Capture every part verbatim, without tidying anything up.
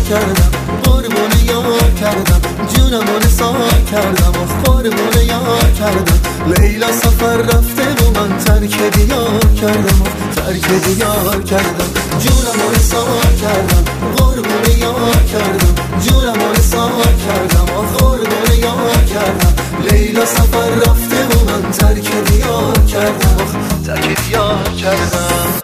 کردم، قربون یار کردم، جونم رو نثار کردم، آخ قربون یار کردم. لیلا سفر رفته و من ترک دیار کردم، ترک دیار کردم، جونم رو نثار کردم، قربون یار کردم، جونم رو نثار کردم، آخ قربون یار کردم. لیلا سفر رفته و من ترک دیار کردم، آخ ترک دیار کردم.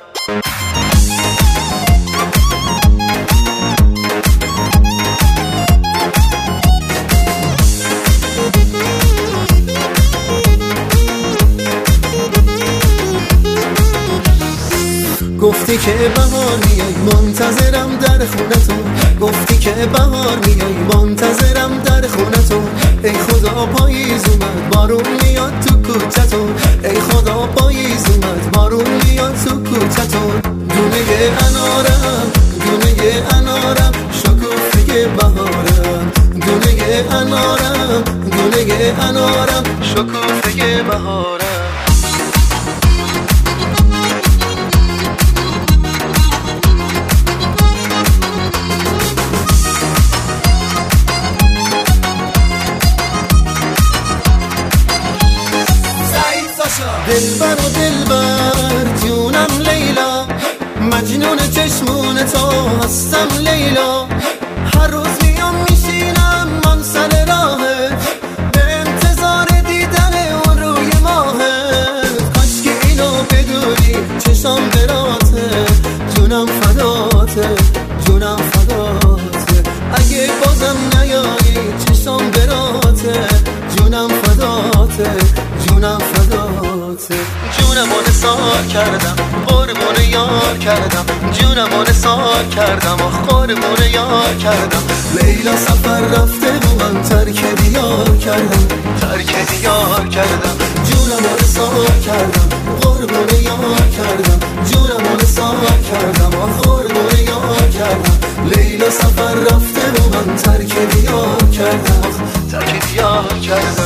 گفتی که بهار میای منتظرم در خونتون، گفتی که بهار میای منتظرم در خونتون. ای خدا پاییز اومد بارون میاد تو کوچتون، ای خدا پاییز اومد بارون میاد تو کوچتون. دونه انارم دونه انارم شکوفه بهارم، دونه انارم دونه انارم شکوفه بهارم. دلبر و دلبر جونم لیلا، مجنون چشمون تو هستم لیلا. هر روز میام میشینم من سر راهت، به انتظار دیدن اون روی ماهت. کاش که اینو بدونی چشام براته، جونم فداته جونم فداته. اگه بازم نیایی چشام براته، جونم فداته جونم فداته. جونم رو نثار کردم، قربون یار کردم، جونم رو نثار کردم، آخ قربون یار کردم. لیلا سفر رفته و من ترک دیار کردم، ترک دیار کردم، جونم رو نثار کردم، قربون یار کردم، جونم رو نثار کردم، آخ قربون یار کردم. لیلا سفر رفته و من ترک دیار کردم، آخ ترک دیار کردم.